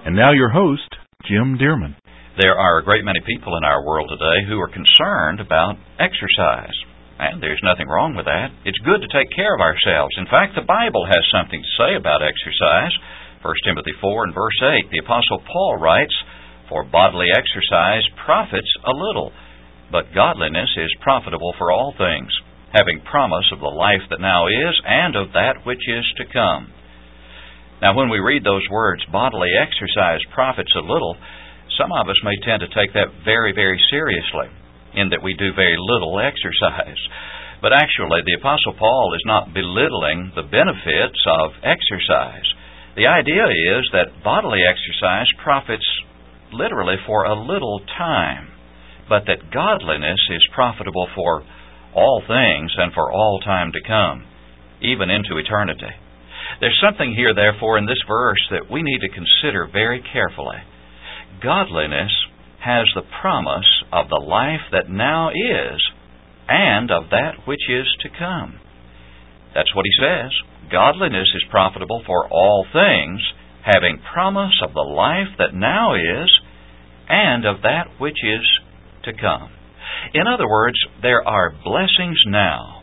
And now your host, Jim Dearman. There are a great many people in our world today who are concerned about exercise. And there's nothing wrong with that. It's good to take care of ourselves. In fact, the Bible has something to say about exercise. 1 Timothy 4 and verse 8, the Apostle Paul writes, "For bodily exercise profits a little, but godliness is profitable for all things, having promise of the life that now is and of that which is to come." Now, when we read those words, bodily exercise profits a little, some of us may tend to take that very, very seriously, in that we do very little exercise. But actually, the Apostle Paul is not belittling the benefits of exercise. The idea is that bodily exercise profits literally for a little time, but that godliness is profitable for all things and for all time to come, even into eternity. There's something here, therefore, in this verse that we need to consider very carefully. Godliness has the promise of the life that now is and of that which is to come. That's what he says. Godliness is profitable for all things, having promise of the life that now is and of that which is to come. In other words, there are blessings now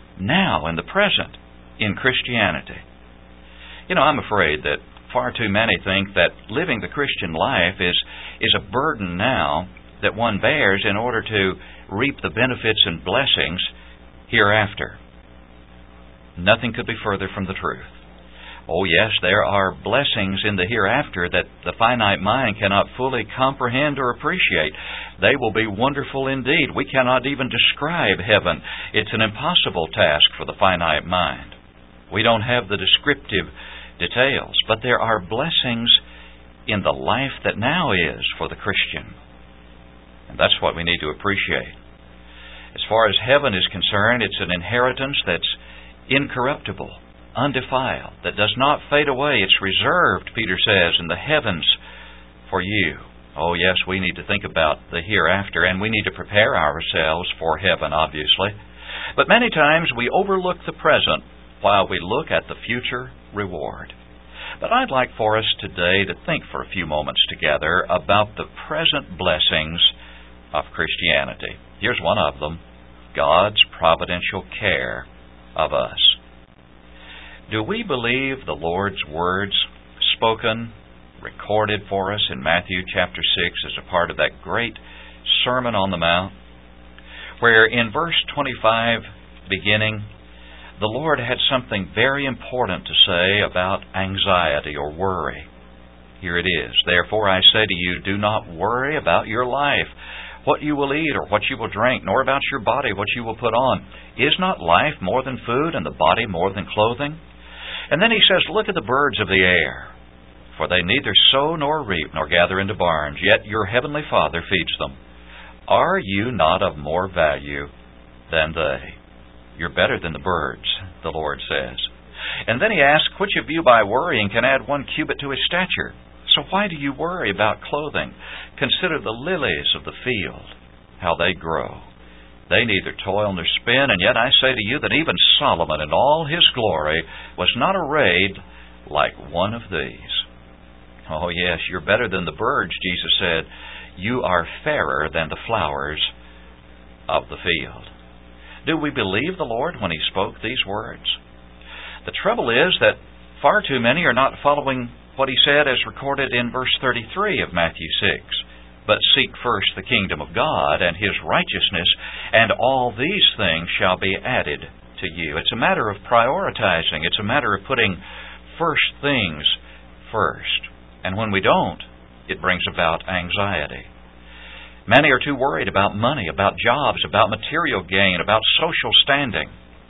in the present, in Christianity. You know, I'm afraid that far too many think that living the Christian life is a burden now that one bears in order to reap the benefits and blessings hereafter. Nothing could be further from the truth. Oh yes, there are blessings in the hereafter that the finite mind cannot fully comprehend or appreciate. They will be wonderful indeed. We cannot even describe heaven. It's an impossible task for the finite mind. We don't have the descriptive details, but there are blessings in the life that now is for the Christian. And that's what we need to appreciate. As far as heaven is concerned, it's an inheritance that's incorruptible, undefiled, that does not fade away. It's reserved, Peter says, in the heavens for you. Oh yes, we need to think about the hereafter, and we need to prepare ourselves for heaven, obviously. But many times we overlook the present while we look at the future reward. But I'd like for us today to think for a few moments together about the present blessings of Christianity. Here's one of them: God's providential care of us. Do we believe the Lord's words spoken, recorded for us in Matthew chapter 6 as a part of that great Sermon on the Mount, where in verse 25 beginning, the Lord had something very important to say about anxiety or worry. Here it is. "Therefore I say to you, do not worry about your life, what you will eat or what you will drink, nor about your body, what you will put on. Is not life more than food, and the body more than clothing?" And then he says, "Look at the birds of the air, for they neither sow nor reap nor gather into barns, yet your heavenly Father feeds them. Are you not of more value than they?" You're better than the birds, the Lord says. And then he asks, "Which of you by worrying can add 1 cubit to his stature? So why do you worry about clothing? Consider the lilies of the field, how they grow. They neither toil nor spin, and yet I say to you that even Solomon in all his glory was not arrayed like one of these." Oh yes, you're better than the birds, Jesus said. You are fairer than the flowers of the field. Do we believe the Lord when He spoke these words? The trouble is that far too many are not following what He said as recorded in verse 33 of Matthew 6. "But seek first the kingdom of God and His righteousness, and all these things shall be added to you." It's a matter of prioritizing. It's a matter of putting first things first. And when we don't, it brings about anxiety. Many are too worried about money, about jobs, about material gain, about social standing.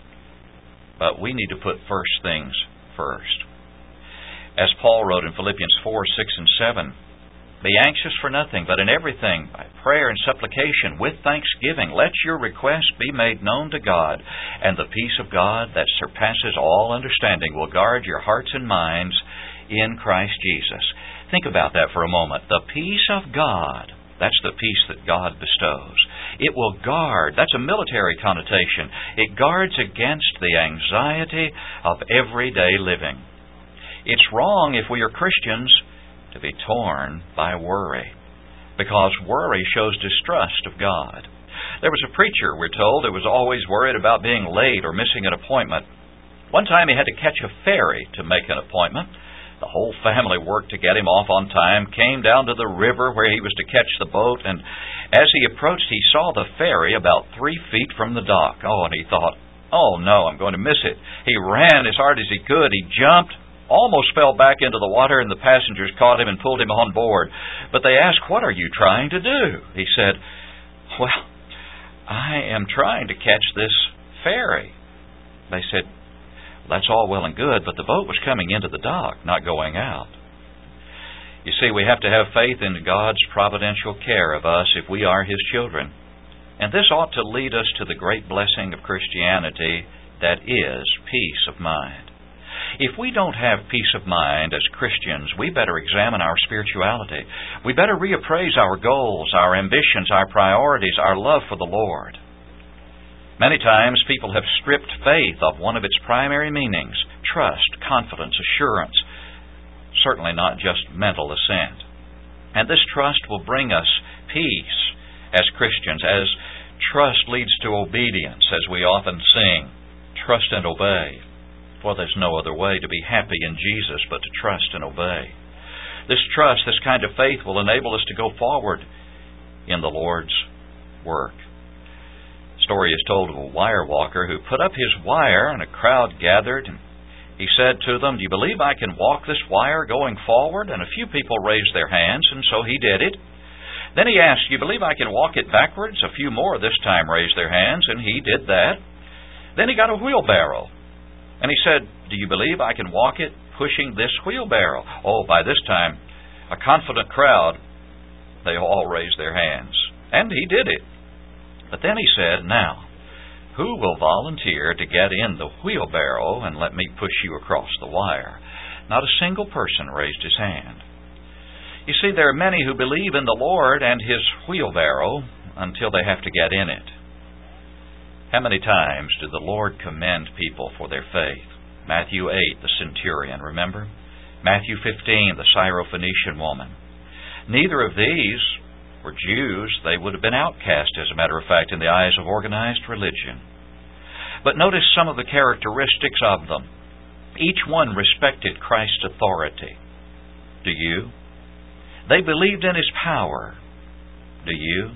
But we need to put first things first. As Paul wrote in Philippians 4, 6, and 7, "Be anxious for nothing, but in everything, by prayer and supplication, with thanksgiving, let your requests be made known to God, and the peace of God that surpasses all understanding will guard your hearts and minds in Christ Jesus." Think about that for a moment. The peace of God. That's the peace that God bestows. It will guard. That's a military connotation. It guards against the anxiety of everyday living. It's wrong if we are Christians to be torn by worry, because worry shows distrust of God. There was a preacher, we're told, who was always worried about being late or missing an appointment. One time he had to catch a ferry to make an appointment. The whole family worked to get him off on time, came down to the river where he was to catch the boat, and as he approached, he saw the ferry about 3 feet from the dock. Oh, and he thought, oh no, I'm going to miss it. He ran as hard as he could. He jumped, almost fell back into the water, and the passengers caught him and pulled him on board. But they asked, what are you trying to do? He said, well, I am trying to catch this ferry. They said, that's all well and good, but the boat was coming into the dock, not going out. You see, we have to have faith in God's providential care of us if we are His children. And this ought to lead us to the great blessing of Christianity, that is peace of mind. If we don't have peace of mind as Christians, we better examine our spirituality. We better reappraise our goals, our ambitions, our priorities, our love for the Lord. Many times people have stripped faith of one of its primary meanings: trust, confidence, assurance, certainly not just mental assent. And this trust will bring us peace as Christians, as trust leads to obedience, as we often sing, trust and obey. For there's no other way to be happy in Jesus but to trust and obey. This trust, this kind of faith, will enable us to go forward in the Lord's work. Story is told of a wire walker who put up his wire and a crowd gathered, and he said to them, do you believe I can walk this wire going forward? And a few people raised their hands, and so he did it. Then he asked, do you believe I can walk it backwards? A few more this time raised their hands, and he did that. Then he got a wheelbarrow, and he said, do you believe I can walk it pushing this wheelbarrow? Oh, by this time, a confident crowd, they all raised their hands, and he did it. But then he said, now, who will volunteer to get in the wheelbarrow and let me push you across the wire? Not a single person raised his hand. You see, there are many who believe in the Lord and His wheelbarrow until they have to get in it. How many times did the Lord commend people for their faith? Matthew 8, the centurion, remember? Matthew 15, the Syrophoenician woman. Neither of these were Jews. They would have been outcast, as a matter of fact, in the eyes of organized religion. But notice some of the characteristics of them. Each one respected Christ's authority. Do you? They believed in His power. Do you?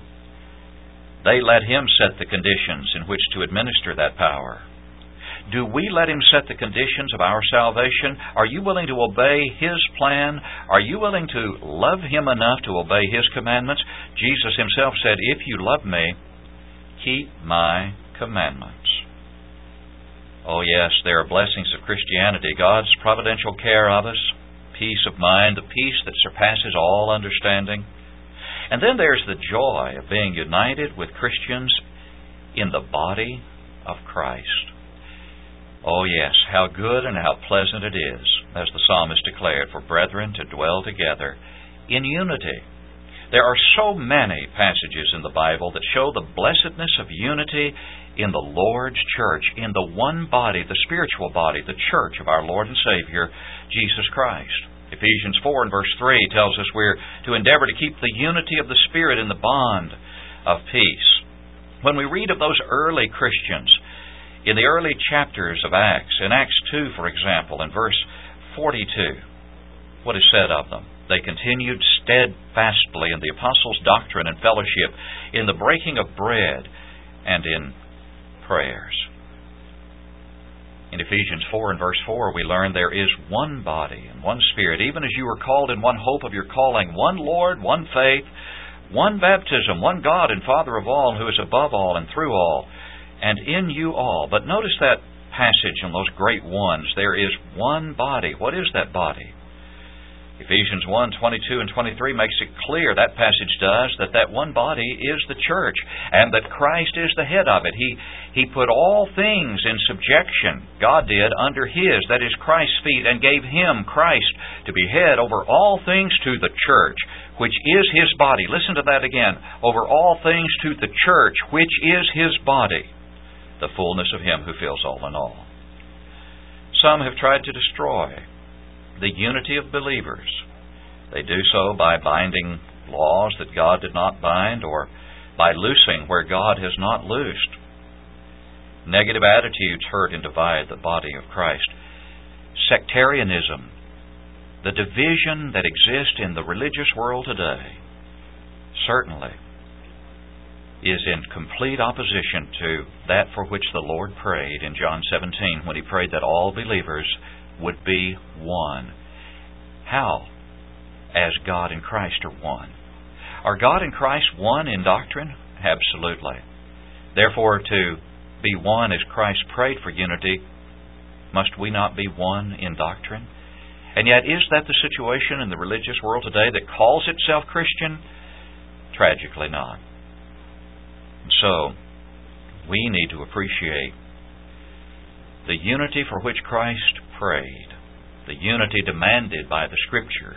They let Him set the conditions in which to administer that power. Do we let Him set the conditions of our salvation? Are you willing to obey His plan? Are you willing to love Him enough to obey His commandments? Jesus Himself said, if you love me, keep my commandments. Oh yes, there are blessings of Christianity, God's providential care of us, peace of mind, the peace that surpasses all understanding. And then there's the joy of being united with Christians in the body of Christ. Oh yes, how good and how pleasant it is, as the psalmist declared, for brethren to dwell together in unity. There are so many passages in the Bible that show the blessedness of unity in the Lord's church, in the one body, the spiritual body, the church of our Lord and Savior, Jesus Christ. Ephesians 4 and verse 3 tells us we're to endeavor to keep the unity of the Spirit in the bond of peace. When we read of those early Christians, in the early chapters of Acts, in Acts 2, for example, in verse 42, what is said of them? They continued steadfastly in the apostles' doctrine and fellowship, in the breaking of bread, and in prayers. In Ephesians 4 and verse 4, we learn there is one body and one Spirit, even as you were called in one hope of your calling, one Lord, one faith, one baptism, one God and Father of all, who is above all and through all, and in you all. But notice that passage in those great ones. There is one body. What is that body? Ephesians 1, 22 and 23 makes it clear, that passage does, that one body is the church, and that Christ is the head of it. He put all things in subjection, God did, under His, that is Christ's feet, and gave Him, Christ, to be head over all things to the church, which is His body. Listen to that again. Over all things to the church, which is His body, the fullness of Him who fills all in all. Some have tried to destroy the unity of believers. They do so by binding laws that God did not bind, or by loosing where God has not loosed. Negative attitudes hurt and divide the body of Christ. Sectarianism, the division that exists in the religious world today, certainly is in complete opposition to that for which the Lord prayed in John 17 when He prayed that all believers would be one. How? As God and Christ are one. Are God and Christ one in doctrine? Absolutely. Therefore, to be one as Christ prayed for unity, must we not be one in doctrine? And yet, is that the situation in the religious world today that calls itself Christian? Tragically not. So, we need to appreciate the unity for which Christ prayed, the unity demanded by the Scriptures,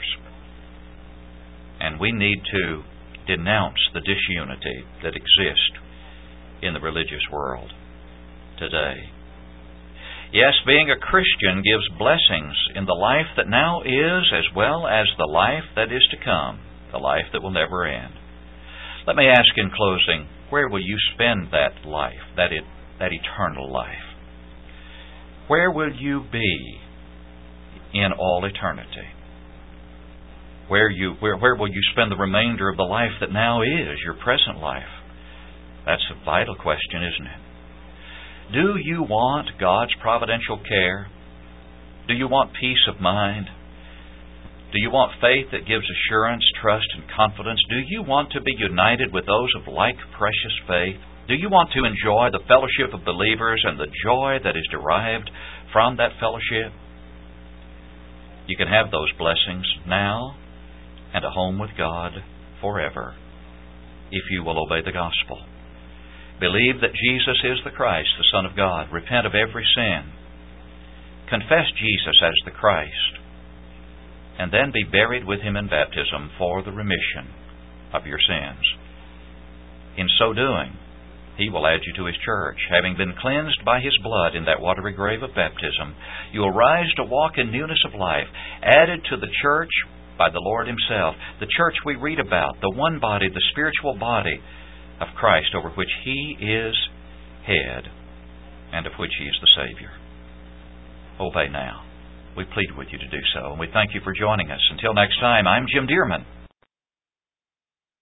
and we need to denounce the disunity that exists in the religious world today. Yes, being a Christian gives blessings in the life that now is, as well as the life that is to come, the life that will never end. Let me ask in closing, where will you spend that life, that eternal life? Where will you be in all eternity? Where will you spend the remainder of the life that now is, your present life? That's a vital question, isn't it? Do you want God's providential care? Do you want peace of mind? Do you want faith that gives assurance, trust, and confidence? Do you want to be united with those of like precious faith? Do you want to enjoy the fellowship of believers and the joy that is derived from that fellowship? You can have those blessings now and a home with God forever if you will obey the gospel. Believe that Jesus is the Christ, the Son of God. Repent of every sin. Confess Jesus as the Christ. And then be buried with Him in baptism for the remission of your sins. In so doing, He will add you to His church. Having been cleansed by His blood in that watery grave of baptism, you will rise to walk in newness of life, added to the church by the Lord Himself. The church we read about, the one body, the spiritual body of Christ over which He is head and of which He is the Savior. Obey now. We plead with you to do so, and we thank you for joining us. Until next time, I'm Jim Dearman.